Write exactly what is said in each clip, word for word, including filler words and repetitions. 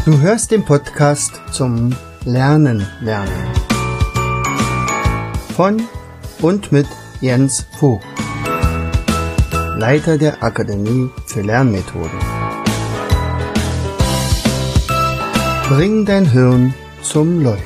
Du hörst den Podcast zum Lernen lernen von und mit Jens Vogt, Leiter der Akademie für Lernmethoden. Bring dein Hirn zum Leuchten.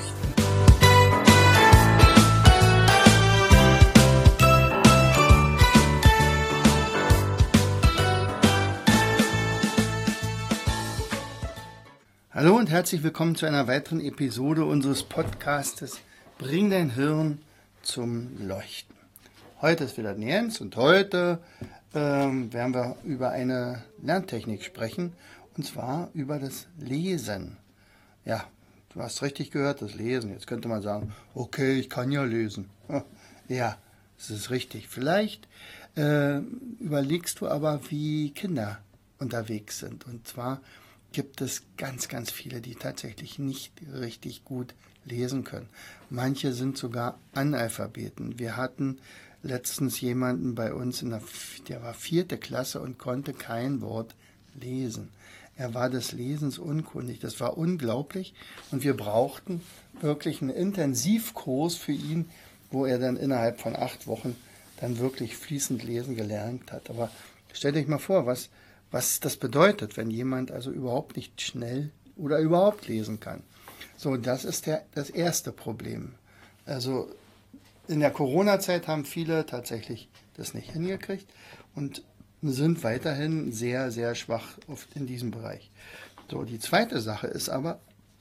Hallo und herzlich willkommen zu einer weiteren Episode unseres Podcastes Bring dein Hirn zum Leuchten. Heute ist wieder Jens und heute ähm, werden wir über eine Lerntechnik sprechen, und zwar über das Lesen. Ja, du hast richtig gehört, das Lesen. Jetzt könnte man sagen, okay, ich kann ja lesen. Ja, das ist richtig. Vielleicht äh, überlegst du aber, wie Kinder unterwegs sind. Und zwar gibt es ganz, ganz viele, die tatsächlich nicht richtig gut lesen können. Manche sind sogar Analphabeten. Wir hatten letztens jemanden bei uns, in der, der war vierte Klasse und konnte kein Wort lesen. Er war des Lesens unkundig. Das war unglaublich. Und wir brauchten wirklich einen Intensivkurs für ihn, wo er dann innerhalb von acht Wochen dann wirklich fließend lesen gelernt hat. Aber stell dich mal vor, was was das bedeutet, wenn jemand also überhaupt nicht schnell oder überhaupt lesen kann. So, das ist der, das erste Problem. Also in der Corona-Zeit haben viele tatsächlich das nicht hingekriegt und sind weiterhin sehr, sehr schwach oft in diesem Bereich. So, die zweite Sache ist aber,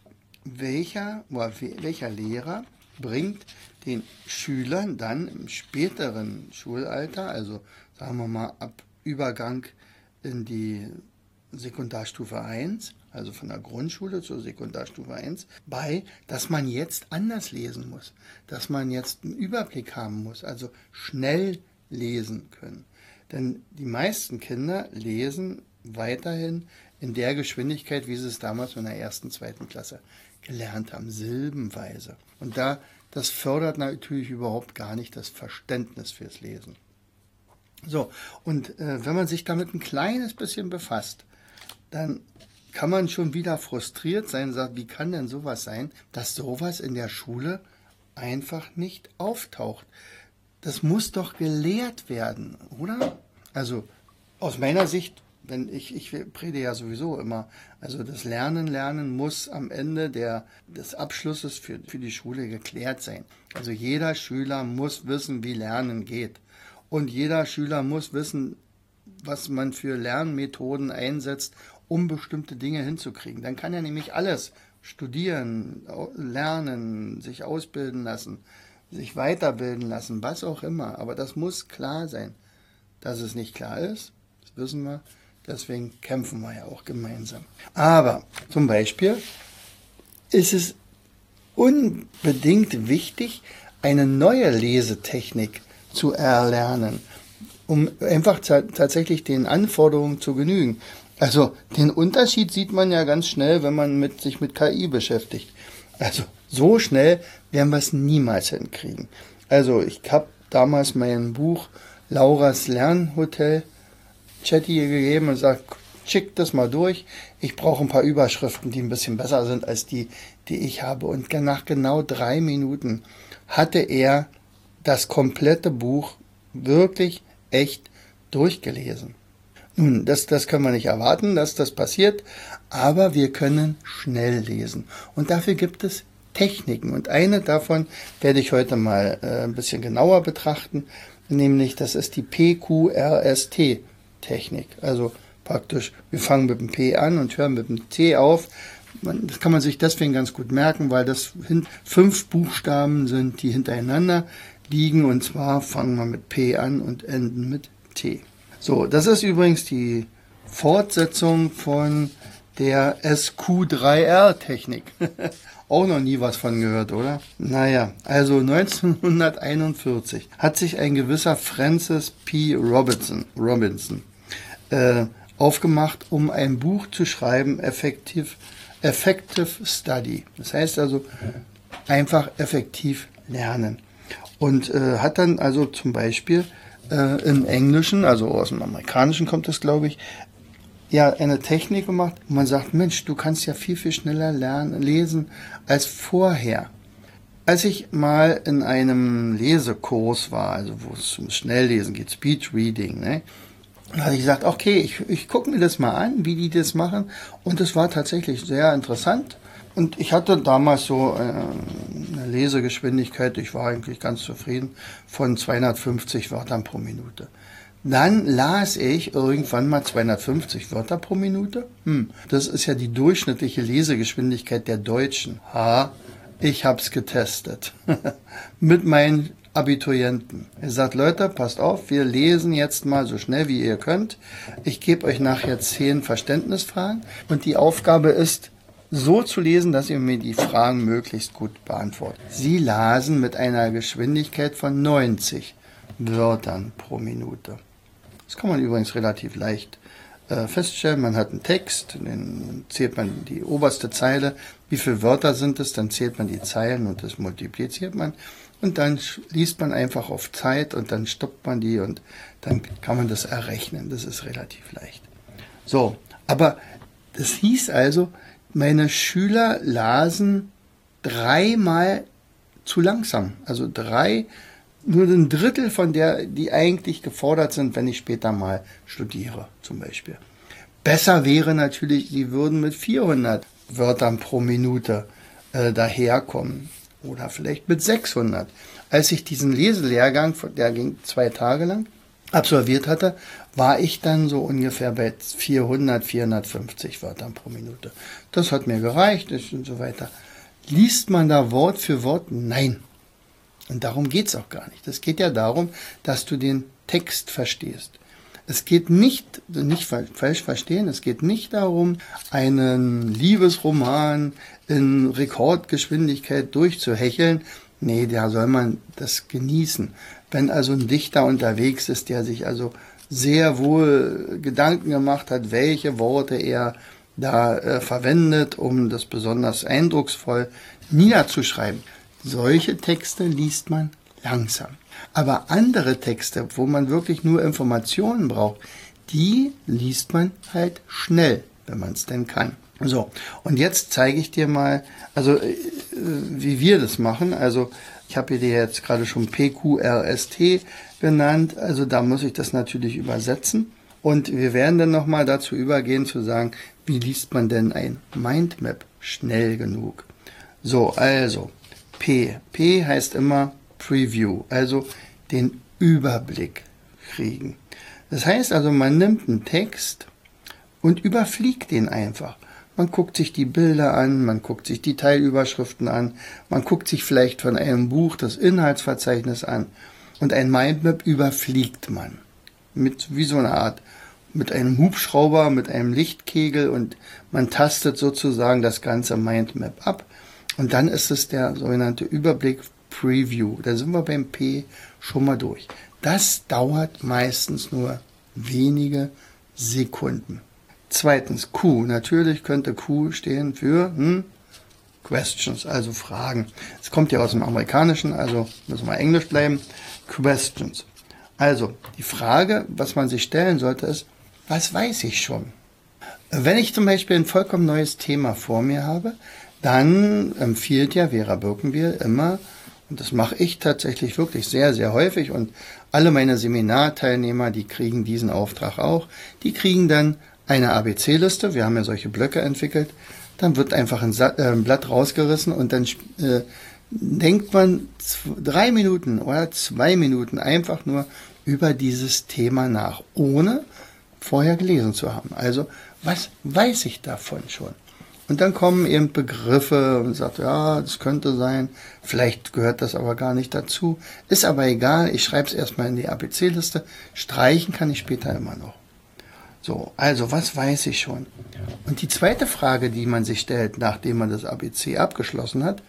welcher, welcher Lehrer bringt den Schülern dann im späteren Schulalter, also sagen wir mal ab Übergang in die Sekundarstufe eins, also von der Grundschule zur Sekundarstufe eins, bei, dass man jetzt anders lesen muss, dass man jetzt einen Überblick haben muss, also schnell lesen können. Denn die meisten Kinder lesen weiterhin in der Geschwindigkeit, wie sie es damals in der ersten, zweiten Klasse gelernt haben, silbenweise. Und da, das fördert natürlich überhaupt gar nicht das Verständnis fürs Lesen. So, und äh, wenn man sich damit ein kleines bisschen befasst, dann kann man schon wieder frustriert sein und sagt, wie kann denn sowas sein, dass sowas in der Schule einfach nicht auftaucht? Das muss doch gelehrt werden, oder? Also aus meiner Sicht, wenn ich, ich predige ja sowieso immer, also das Lernen, Lernen muss am Ende der, des Abschlusses für, für die Schule geklärt sein. Also jeder Schüler muss wissen, wie Lernen geht. Und jeder Schüler muss wissen, was man für Lernmethoden einsetzt, um bestimmte Dinge hinzukriegen. Dann kann er nämlich alles studieren, lernen, sich ausbilden lassen, sich weiterbilden lassen, was auch immer. Aber das muss klar sein. Dass es nicht klar ist, das wissen wir. Deswegen kämpfen wir ja auch gemeinsam. Aber zum Beispiel ist es unbedingt wichtig, eine neue Lesetechnik zu erlernen, um einfach t- tatsächlich den Anforderungen zu genügen. Also den Unterschied sieht man ja ganz schnell, wenn man mit, sich mit K I beschäftigt. Also so schnell werden wir es niemals hinkriegen. Also ich habe damals mein Buch Lauras Lernhotel Chatty gegeben und gesagt, schick das mal durch. Ich brauche ein paar Überschriften, die ein bisschen besser sind als die, die ich habe. Und nach genau drei Minuten hatte er das komplette Buch wirklich echt durchgelesen. Nun, das, das können wir nicht erwarten, dass das passiert, aber wir können schnell lesen. Und dafür gibt es Techniken. Und eine davon werde ich heute mal äh, ein bisschen genauer betrachten, nämlich das ist die P Q R S T-Technik. Also praktisch, wir fangen mit dem P an und hören mit dem T auf. Man, das kann man sich deswegen ganz gut merken, weil das hin, fünf Buchstaben sind, die hintereinander liegen, und zwar fangen wir mit P an und enden mit T. So, das ist übrigens die Fortsetzung von der S Q drei R Technik. Auch noch nie was von gehört, oder? Naja, also neunzehnhunderteinundvierzig hat sich ein gewisser Francis P. Robinson, Robinson äh, aufgemacht, um ein Buch zu schreiben, Effective, Effective Study. Das heißt also einfach effektiv lernen. Und äh, hat dann also zum Beispiel äh, im Englischen, also aus dem Amerikanischen kommt das, glaube ich, ja eine Technik gemacht, wo man sagt, Mensch, du kannst ja viel, viel schneller lernen, lesen als vorher. Als ich mal in einem Lesekurs war, also wo es um Schnelllesen geht, Speedreading, ne, da habe ich gesagt, okay, ich, ich gucke mir das mal an, wie die das machen. Und es war tatsächlich sehr interessant. Und ich hatte damals so äh, eine Lesegeschwindigkeit, ich war eigentlich ganz zufrieden, von zweihundertfünfzig Wörtern pro Minute. Dann las ich irgendwann mal zweihundertfünfzig Wörter pro Minute. Hm, das ist ja die durchschnittliche Lesegeschwindigkeit der Deutschen. Ha, ich hab's getestet. Mit meinen Abiturienten. Er sagt, Leute, passt auf, wir lesen jetzt mal so schnell wie ihr könnt. Ich gebe euch nachher zehn Verständnisfragen und die Aufgabe ist, so zu lesen, dass ihr mir die Fragen möglichst gut beantwortet. Sie lasen mit einer Geschwindigkeit von neunzig Wörtern pro Minute. Das kann man übrigens relativ leicht äh, feststellen. Man hat einen Text, dann zählt man die oberste Zeile. Wie viele Wörter sind es? Dann zählt man die Zeilen und das multipliziert man. Und dann liest man einfach auf Zeit und dann stoppt man die und dann kann man das errechnen. Das ist relativ leicht. So, aber das hieß also, meine Schüler lasen dreimal zu langsam. Also drei, nur ein Drittel von der, die eigentlich gefordert sind, wenn ich später mal studiere, zum Beispiel. Besser wäre natürlich, sie würden mit vierhundert Wörtern pro Minute äh, daherkommen. Oder vielleicht mit sechshundert. Als ich diesen Leselehrgang, der ging zwei Tage lang, absolviert hatte, war ich dann so ungefähr bei vierhundert, vierhundertfünfzig Wörtern pro Minute. Das hat mir gereicht und so weiter. Liest man da Wort für Wort? Nein. Und darum geht es auch gar nicht. Es geht ja darum, dass du den Text verstehst. Es geht nicht, nicht falsch verstehen, es geht nicht darum, einen Liebesroman in Rekordgeschwindigkeit durchzuhecheln. Nee, da soll man das genießen. Wenn also ein Dichter unterwegs ist, der sich also sehr wohl Gedanken gemacht hat, welche Worte er da äh, verwendet, um das besonders eindrucksvoll niederzuschreiben. Solche Texte liest man langsam. Aber andere Texte, wo man wirklich nur Informationen braucht, die liest man halt schnell, wenn man es denn kann. So, und jetzt zeige ich dir mal, also äh, wie wir das machen. Also ich habe dir jetzt gerade schon P Q R S T genannt, also da muss ich das natürlich übersetzen. Und wir werden dann nochmal dazu übergehen zu sagen, wie liest man denn ein Mindmap schnell genug. So, also P. P heißt immer Preview, also den Überblick kriegen. Das heißt also, man nimmt einen Text und überfliegt den einfach. Man guckt sich die Bilder an, man guckt sich die Teilüberschriften an, man guckt sich vielleicht von einem Buch das Inhaltsverzeichnis an und ein Mindmap überfliegt man. Mit wie so eine Art, mit einem Hubschrauber, mit einem Lichtkegel und man tastet sozusagen das ganze Mindmap ab und dann ist es der sogenannte Überblick Preview. Da sind wir beim P schon mal durch. Das dauert meistens nur wenige Sekunden. Zweitens, Q. Natürlich könnte Q stehen für hm, Questions, also Fragen. Es kommt ja aus dem Amerikanischen, also müssen wir Englisch bleiben. Questions. Also, die Frage, was man sich stellen sollte, ist, was weiß ich schon? Wenn ich zum Beispiel ein vollkommen neues Thema vor mir habe, dann empfiehlt ja Vera Birkenbiel immer, und das mache ich tatsächlich wirklich sehr, sehr häufig und alle meine Seminarteilnehmer, die kriegen diesen Auftrag auch, die kriegen dann eine A B C-Liste, wir haben ja solche Blöcke entwickelt, dann wird einfach ein, Sa- äh, ein Blatt rausgerissen und dann äh, denkt man z- drei Minuten oder zwei Minuten einfach nur über dieses Thema nach, ohne vorher gelesen zu haben. Also, was weiß ich davon schon? Und dann kommen eben Begriffe und sagt, ja, das könnte sein, vielleicht gehört das aber gar nicht dazu. Ist aber egal, ich schreibe es erstmal in die A B C-Liste, streichen kann ich später immer noch. So, also was weiß ich schon? Und die zweite Frage, die man sich stellt, nachdem man das A B C abgeschlossen hat,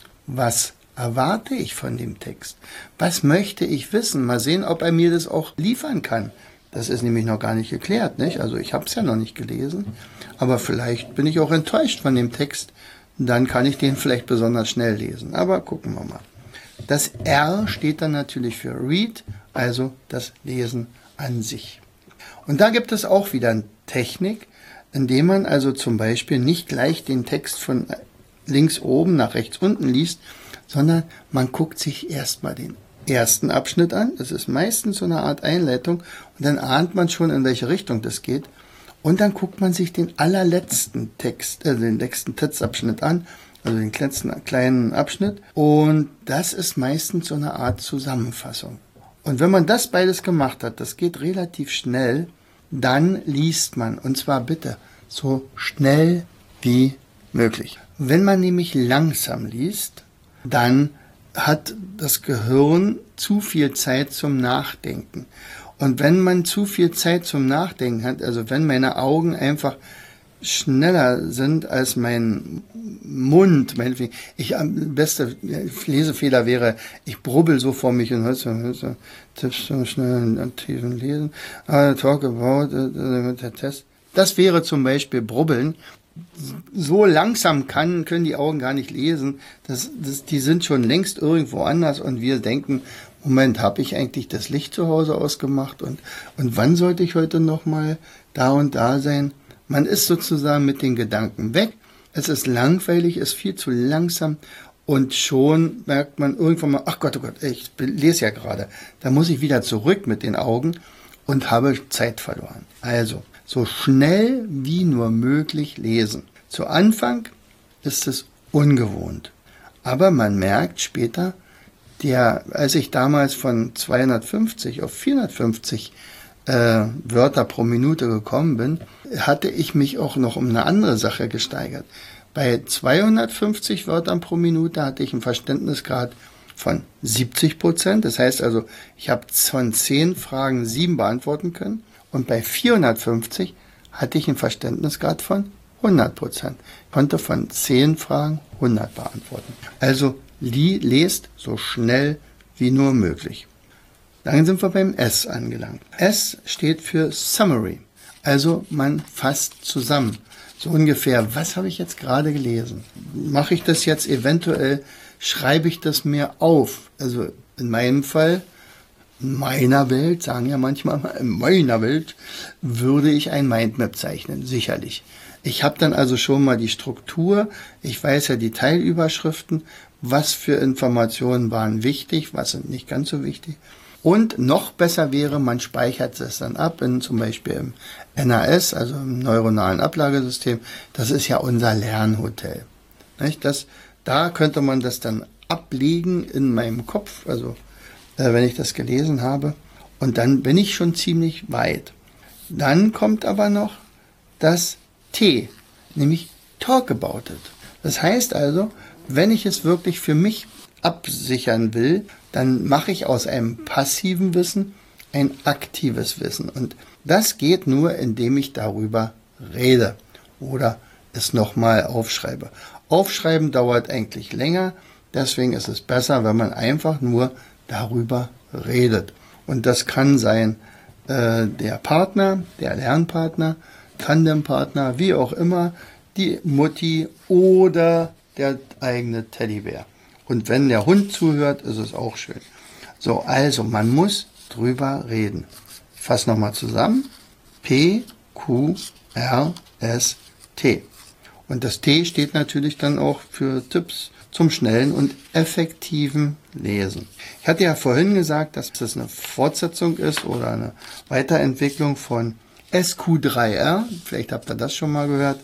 was erwarte ich von dem Text? Was möchte ich wissen? Mal sehen, ob er mir das auch liefern kann. Das ist nämlich noch gar nicht geklärt, nicht? Also ich habe es ja noch nicht gelesen, aber vielleicht bin ich auch enttäuscht von dem Text. Dann kann ich den vielleicht besonders schnell lesen. Aber gucken wir mal. Das R steht dann natürlich für Read, also das Lesen an sich. Und da gibt es auch wieder eine Technik, indem man also zum Beispiel nicht gleich den Text von links oben nach rechts unten liest, sondern man guckt sich erstmal den ersten Abschnitt an. Das ist meistens so eine Art Einleitung und dann ahnt man schon, in welche Richtung das geht. Und dann guckt man sich den allerletzten Text, äh, den letzten Textabschnitt an, also den letzten kleinen Abschnitt. Und das ist meistens so eine Art Zusammenfassung. Und wenn man das beides gemacht hat, das geht relativ schnell, dann liest man, und zwar bitte so schnell wie möglich. Wenn man nämlich langsam liest, dann hat das Gehirn zu viel Zeit zum Nachdenken. Und wenn man zu viel Zeit zum Nachdenken hat, also wenn meine Augen einfach schneller sind als mein Mund, mein, ich am beste Lesefehler wäre, ich brubbel so vor mich und so, Tipps so schnell und tiefen Lesen, uh, talk about uh, der Test. Das wäre zum Beispiel Brubbeln. So langsam kann, können die Augen gar nicht lesen. Das, das, die sind schon längst irgendwo anders und wir denken, Moment, habe ich eigentlich das Licht zu Hause ausgemacht und, und wann sollte ich heute nochmal da und da sein? Man ist sozusagen mit den Gedanken weg. Es ist langweilig, ist viel zu langsam und schon merkt man irgendwann mal, ach Gott, oh Gott, ich lese ja gerade. Da muss ich wieder zurück mit den Augen und habe Zeit verloren. Also, so schnell wie nur möglich lesen. Zu Anfang ist es ungewohnt. Aber man merkt später, der, als ich damals von zweihundertfünfzig auf vierhundertfünfzig äh, Wörter pro Minute gekommen bin, hatte ich mich auch noch um eine andere Sache gesteigert. Bei zweihundertfünfzig Wörtern pro Minute hatte ich einen Verständnisgrad von siebzig Prozent. Das heißt also, ich habe von zehn Fragen sieben beantworten können. Und bei vierhundertfünfzig hatte ich einen Verständnisgrad von hundert Prozent. Ich konnte von zehn Fragen hundert beantworten. Also lest so schnell wie nur möglich. Dann sind wir beim S angelangt. S steht für Summary. Also man fasst zusammen. So ungefähr, was habe ich jetzt gerade gelesen? Mache ich das jetzt eventuell, schreibe ich das mir auf? Also in meinem Fall, in meiner Welt, sagen ja manchmal, in meiner Welt würde ich ein Mindmap zeichnen, sicherlich. Ich habe dann also schon mal die Struktur, ich weiß ja die Teilüberschriften, was für Informationen waren wichtig, was sind nicht ganz so wichtig. Und noch besser wäre, man speichert es dann ab, in zum Beispiel im N A S, also im neuronalen Ablagesystem. Das ist ja unser Lernhotel. Nicht? Das, da könnte man das dann ablegen in meinem Kopf, also äh, wenn ich das gelesen habe. Und dann bin ich schon ziemlich weit. Dann kommt aber noch das T, nämlich Talk about it. Das heißt also, wenn ich es wirklich für mich absichern will, dann mache ich aus einem passiven Wissen ein aktives Wissen. Und das geht nur, indem ich darüber rede oder es nochmal aufschreibe. Aufschreiben dauert eigentlich länger, deswegen ist es besser, wenn man einfach nur darüber redet. Und das kann sein äh, der Partner, der Lernpartner, Tandempartner, wie auch immer, die Mutti oder der eigene Teddybär. Und wenn der Hund zuhört, ist es auch schön. So, also man muss drüber reden. Ich fasse nochmal zusammen. P, Q, R, S, T. Und das T steht natürlich dann auch für Tipps zum schnellen und effektiven Lesen. Ich hatte ja vorhin gesagt, dass das eine Fortsetzung ist oder eine Weiterentwicklung von S Q drei R. Vielleicht habt ihr das schon mal gehört.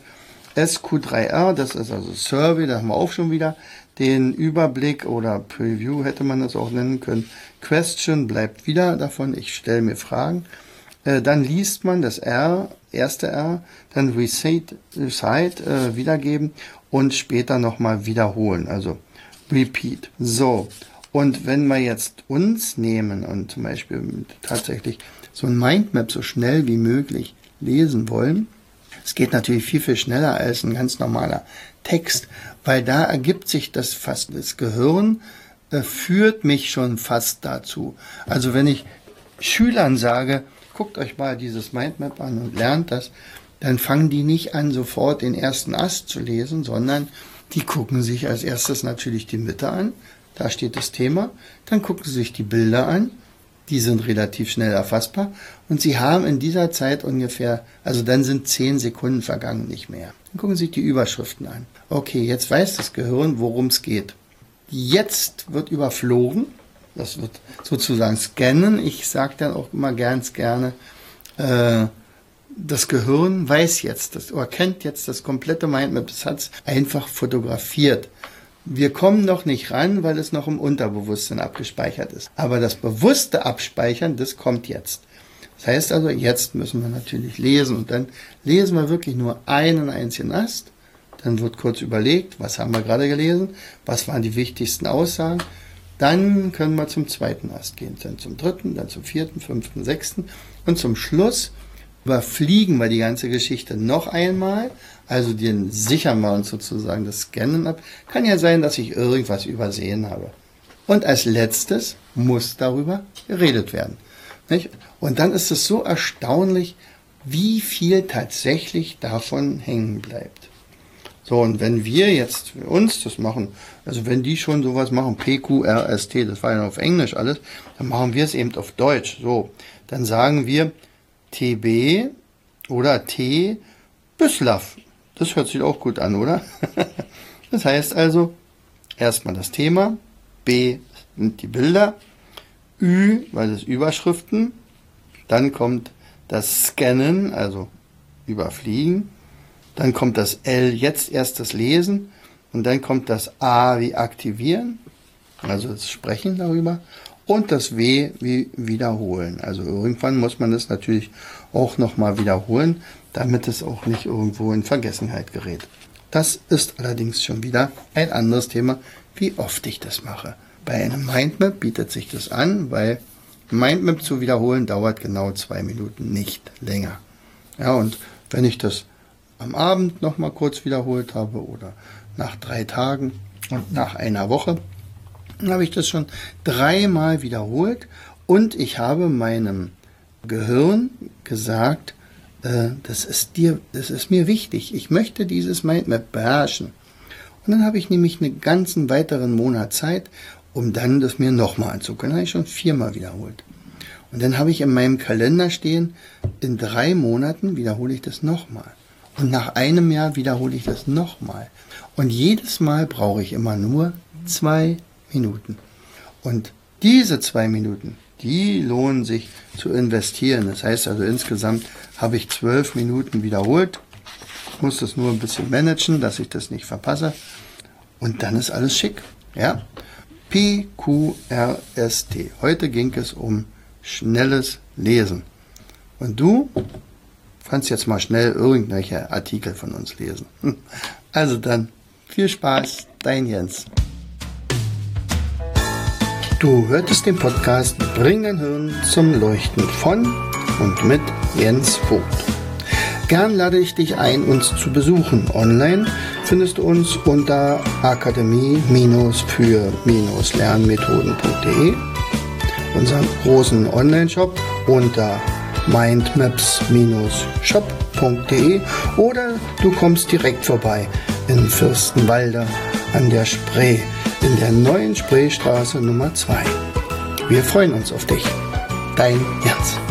S Q drei R, das ist also Survey, da haben wir auch schon wieder den Überblick oder Preview hätte man das auch nennen können. Question bleibt wieder davon, ich stelle mir Fragen. Äh, dann liest man das R, erste R, dann Recite, Recite äh, wiedergeben und später nochmal wiederholen, also Repeat. So, und wenn wir jetzt uns nehmen und zum Beispiel tatsächlich so ein Mindmap so schnell wie möglich lesen wollen, es geht natürlich viel, viel schneller als ein ganz normaler Text, weil da ergibt sich das fast. Das Gehirn äh, führt mich schon fast dazu. Also wenn ich Schülern sage, guckt euch mal dieses Mindmap an und lernt das, dann fangen die nicht an, sofort den ersten Ast zu lesen, sondern die gucken sich als erstes natürlich die Mitte an, da steht das Thema, dann gucken sie sich die Bilder an, die sind relativ schnell erfassbar und Sie haben in dieser Zeit ungefähr, also dann sind zehn Sekunden vergangen, nicht mehr. Dann gucken Sie sich die Überschriften an. Okay, jetzt weiß das Gehirn, worum es geht. Jetzt wird überflogen, das wird sozusagen scannen. Ich sage dann auch immer ganz gerne, äh, das Gehirn weiß jetzt, das, oder kennt jetzt das komplette Mindmap, das hat es einfach fotografiert. Wir kommen noch nicht ran, weil es noch im Unterbewusstsein abgespeichert ist. Aber das bewusste Abspeichern, das kommt jetzt. Das heißt also, jetzt müssen wir natürlich lesen und dann lesen wir wirklich nur einen einzigen Ast. Dann wird kurz überlegt, was haben wir gerade gelesen, was waren die wichtigsten Aussagen. Dann können wir zum zweiten Ast gehen, dann zum dritten, dann zum vierten, fünften, sechsten und zum Schluss überfliegen wir die ganze Geschichte noch einmal, also den sichern wir uns sozusagen das Scannen ab. Kann ja sein, dass ich irgendwas übersehen habe. Und als letztes muss darüber geredet werden. Nicht? Und dann ist es so erstaunlich, wie viel tatsächlich davon hängen bleibt. So, und wenn wir jetzt für uns das machen, also wenn die schon sowas machen, P Q R S T, das war ja auf Englisch alles, dann machen wir es eben auf Deutsch. So, dann sagen wir T B oder T Büslav. Das hört sich auch gut an, oder? Das heißt also, erstmal das Thema, B sind die Bilder, Ü, weil das Überschriften, dann kommt das Scannen, also überfliegen, dann kommt das L, jetzt erst das Lesen, und dann kommt das A wie aktivieren, also das Sprechen darüber, und das W wie wiederholen. Also irgendwann muss man das natürlich auch nochmal wiederholen, damit es auch nicht irgendwo in Vergessenheit gerät. Das ist allerdings schon wieder ein anderes Thema, wie oft ich das mache. Bei einem Mindmap bietet sich das an, weil Mindmap zu wiederholen dauert genau zwei Minuten, nicht länger. Ja, und wenn ich das am Abend nochmal kurz wiederholt habe oder nach drei Tagen und nach einer Woche, dann habe ich das schon dreimal wiederholt und ich habe meinem Gehirn gesagt, äh, das ist dir, das ist mir wichtig. Ich möchte dieses Mindmap beherrschen. Und dann habe ich nämlich einen ganzen weiteren Monat Zeit, um dann das mir nochmal anzugucken. Dann habe ich schon viermal wiederholt. Und dann habe ich in meinem Kalender stehen, in drei Monaten wiederhole ich das nochmal. Und nach einem Jahr wiederhole ich das nochmal. Und jedes Mal brauche ich immer nur zwei Minuten. Und diese zwei Minuten, die lohnen sich zu investieren. Das heißt also, insgesamt habe ich zwölf Minuten wiederholt. Ich muss das nur ein bisschen managen, dass ich das nicht verpasse. Und dann ist alles schick. Ja? P Q R S T. Heute ging es um schnelles Lesen. Und du kannst jetzt mal schnell irgendwelche Artikel von uns lesen. Also dann, viel Spaß, dein Jens. Du hörtest den Podcast Bring dein Hirn zum Leuchten von und mit Jens Vogt. Gern lade ich dich ein, uns zu besuchen. Online findest du uns unter akademie für lernmethoden punkt de, unseren großen Online-Shop unter mindmaps shop punkt de oder du kommst direkt vorbei in Fürstenwalde an der Spree, in der neuen Spreestraße Nummer zwei. Wir freuen uns auf dich. Dein Jens.